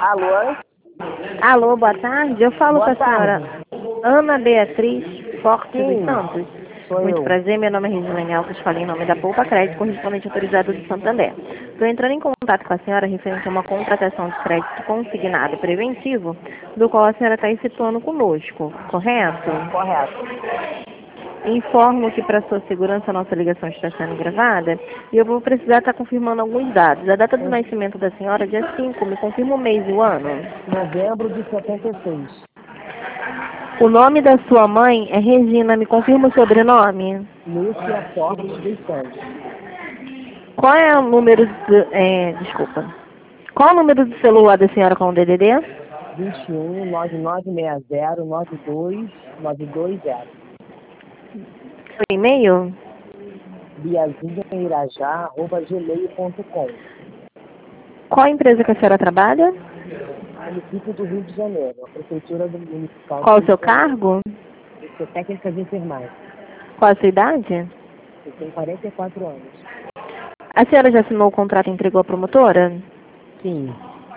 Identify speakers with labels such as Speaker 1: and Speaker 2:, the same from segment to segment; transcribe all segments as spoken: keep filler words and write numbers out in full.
Speaker 1: Alô?
Speaker 2: Alô, boa tarde. Eu falo
Speaker 1: Boa
Speaker 2: com a senhora
Speaker 1: tarde.
Speaker 2: Ana Beatriz Forte dos
Speaker 1: Sim,
Speaker 2: Santos.
Speaker 1: sou
Speaker 2: Muito
Speaker 1: eu.
Speaker 2: prazer, meu nome é Regiane Alves, falei em nome da Poupa Crédito, correspondente autorizado do Santander. Estou entrando em contato com a senhora referente a uma contratação de crédito consignado preventivo, do qual a senhora está efetuando conosco, correto?
Speaker 1: Correto.
Speaker 2: Informo que, para sua segurança, a nossa ligação está sendo gravada e eu vou precisar estar confirmando alguns dados. A data do
Speaker 1: Em
Speaker 2: nascimento da senhora é dia cinco, me confirma o mês e o ano.
Speaker 1: novembro de setenta e seis.
Speaker 2: O nome da sua mãe é Regina, me confirma o sobrenome?
Speaker 1: Lúcia Fortes dos Santos.
Speaker 2: Qual é o número do, é, desculpa. Qual é o número do celular da senhora com o D D D?
Speaker 1: vinte e um, nove nove seis zero, nove dois nove dois zero.
Speaker 2: Seu e-mail?
Speaker 1: biazinhairajá arroba gmail ponto com.
Speaker 2: Qual a empresa que a senhora trabalha?
Speaker 1: Município do Rio de Janeiro. A Prefeitura do Municipal do
Speaker 2: Qual o
Speaker 1: Rio
Speaker 2: seu
Speaker 1: de Janeiro.
Speaker 2: cargo?
Speaker 1: Eu sou técnica de enfermagem.
Speaker 2: Qual a sua idade?
Speaker 1: Eu tenho quarenta e quatro anos.
Speaker 2: A senhora já assinou o contrato e entregou à promotora?
Speaker 1: Sim.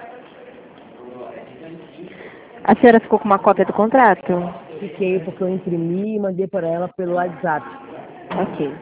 Speaker 2: A senhora ficou com uma cópia do contrato?
Speaker 1: Fiquei porque eu imprimi e mandei para ela pelo WhatsApp.
Speaker 2: Ok.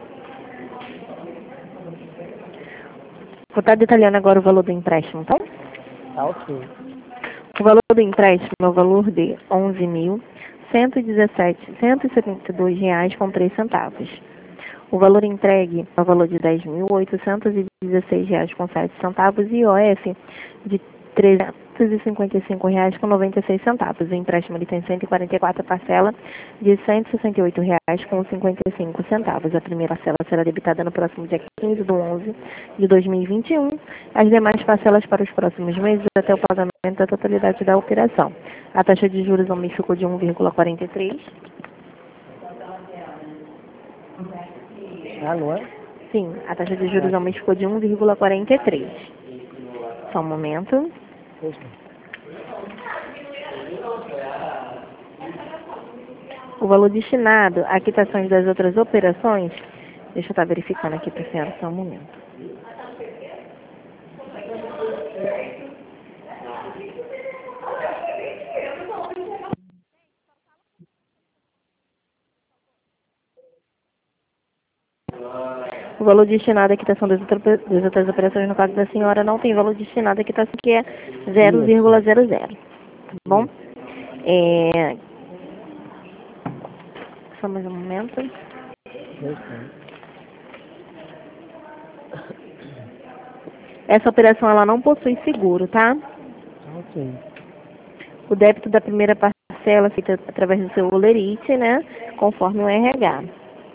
Speaker 2: Vou estar detalhando agora o valor do empréstimo, tá?
Speaker 1: Tá ok.
Speaker 2: O valor do empréstimo é o valor de onze mil cento e dezessete reais cento e setenta e dois reais com três centavos. O valor entregue é o valor de dez mil oitocentos e dezesseis reais com sete centavos e I O F de trezentos e cinquenta e cinco reais com noventa e seis centavos. O empréstimo ele tem cento e quarenta e quatro parcelas de cento e sessenta e oito reais com cinquenta e cinco centavos. A primeira parcela será debitada no próximo dia quinze de onze de dois mil e vinte e um. As demais parcelas para os próximos meses até o pagamento da totalidade da operação. A taxa de juros ao mês ficou de um vírgula quarenta e três.
Speaker 1: Alô?
Speaker 2: Sim, a taxa de juros ao mês ficou de um vírgula quarenta e três. Só um momento.
Speaker 1: Pois não.
Speaker 2: O valor destinado a quitações das outras operações, deixa eu estar verificando aqui para a senhora, só um momento. O valor destinado à quitação das, outra, das outras operações, no caso da senhora, não tem valor destinado à quitação, que é zero vírgula zero zero. Tá bom? É... Só mais um momento.
Speaker 1: Pois não.
Speaker 2: Essa operação ela não possui seguro, tá?
Speaker 1: Tá ok.
Speaker 2: O débito da primeira parcela feita através do seu olerite, né? Conforme o R H.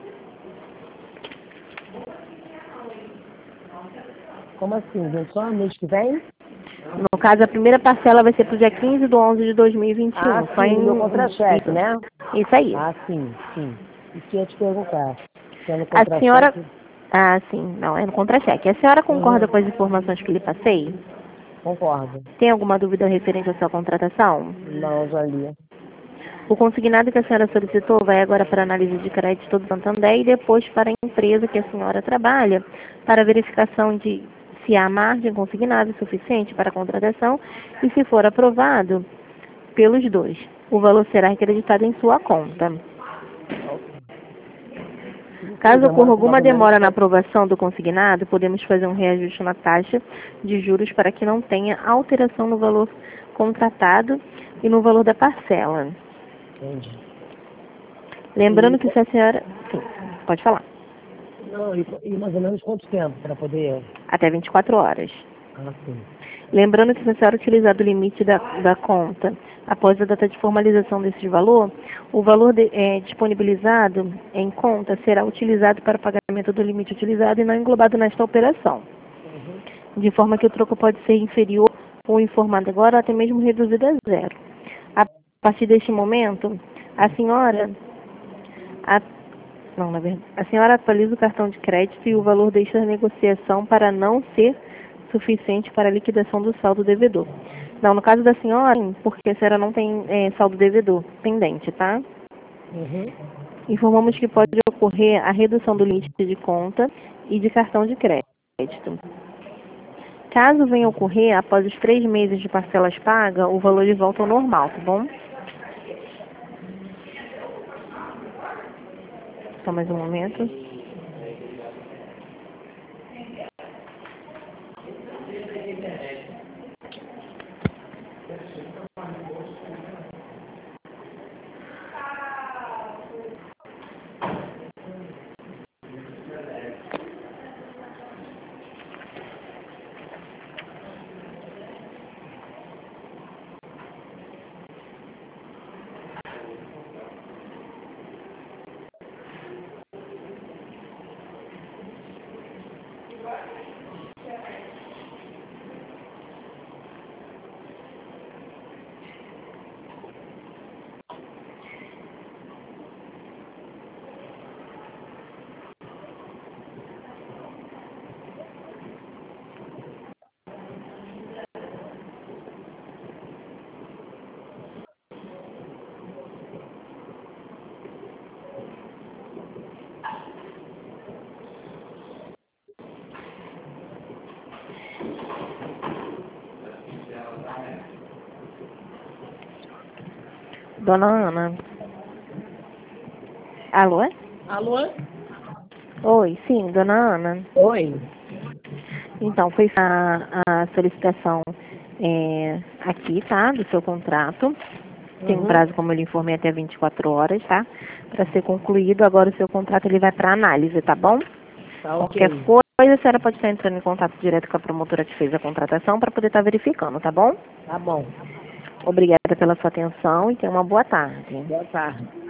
Speaker 1: Como assim, gente? Só no mês que vem?
Speaker 2: No caso, a primeira parcela vai ser para o dia quinze de onze de dois mil e vinte e
Speaker 1: Ah,
Speaker 2: um. Só
Speaker 1: sim, no meu
Speaker 2: em...
Speaker 1: contra-cheque,
Speaker 2: Isso,
Speaker 1: né?
Speaker 2: isso aí.
Speaker 1: Ah, sim, sim. Isso que eu ia te perguntar. Se é no
Speaker 2: A senhora...
Speaker 1: contra-cheque?
Speaker 2: Ah, sim. Não, é no contra-cheque. A senhora concorda
Speaker 1: Uhum.
Speaker 2: com as informações que lhe passei?
Speaker 1: Concordo.
Speaker 2: Tem alguma dúvida referente à sua contratação?
Speaker 1: Não, já li.
Speaker 2: O consignado que a senhora solicitou vai agora para análise de crédito do Santander e depois para a empresa que a senhora trabalha, para verificação de se há margem consignada suficiente para a contratação e, se for aprovado pelos dois, o valor será acreditado em sua conta.
Speaker 1: Tá ok. Isso
Speaker 2: Caso ocorra
Speaker 1: demora mais
Speaker 2: alguma
Speaker 1: ou menos
Speaker 2: demora na
Speaker 1: quanto?
Speaker 2: aprovação do consignado, podemos fazer um reajuste na taxa de juros para que não tenha alteração no valor contratado e no valor da parcela.
Speaker 1: Entendi. E,
Speaker 2: Lembrando que
Speaker 1: co-
Speaker 2: se a senhora... Sim, pode falar.
Speaker 1: não, e, co- e mais ou menos quanto tempo para poder...
Speaker 2: Até vinte e quatro horas.
Speaker 1: Ah, sim.
Speaker 2: Lembrando que se a senhora utilizar do limite da, da conta após a data de formalização desse valor, o valor de, é, disponibilizado em conta será utilizado para o pagamento do limite utilizado e não englobado nesta operação,
Speaker 1: Uhum.
Speaker 2: de forma que o troco pode ser inferior ou informado agora ou até mesmo reduzido a zero. A partir deste momento, a senhora... A, não, na verdade, a senhora atualiza o cartão de crédito e o valor desta negociação para não ser suficiente para a liquidação do saldo devedor. Não, no caso da senhora, porque a senhora não tem é, saldo devedor pendente, tá?
Speaker 1: Uhum.
Speaker 2: Informamos que pode ocorrer a redução do limite de conta e de cartão de crédito. Caso venha ocorrer, após os três meses de parcelas pagas, o valor de volta ao normal, tá bom? Só mais um momento. Dona Ana. Alô?
Speaker 1: Alô?
Speaker 2: Oi, sim, dona Ana.
Speaker 1: Oi.
Speaker 2: Então, foi a, a solicitação é, aqui, tá? Do seu contrato. Tem um
Speaker 1: Uhum.
Speaker 2: prazo, como eu lhe informei, até vinte e quatro horas, tá? Para ser concluído. Agora o seu contrato ele vai para análise, tá bom?
Speaker 1: Tá
Speaker 2: Qualquer
Speaker 1: ok.
Speaker 2: coisa, a senhora pode estar entrando em contato direto com a promotora que fez a contratação para poder estar verificando, tá bom?
Speaker 1: Tá bom.
Speaker 2: Obrigada pela sua atenção e tenha uma boa tarde.
Speaker 1: Boa tarde.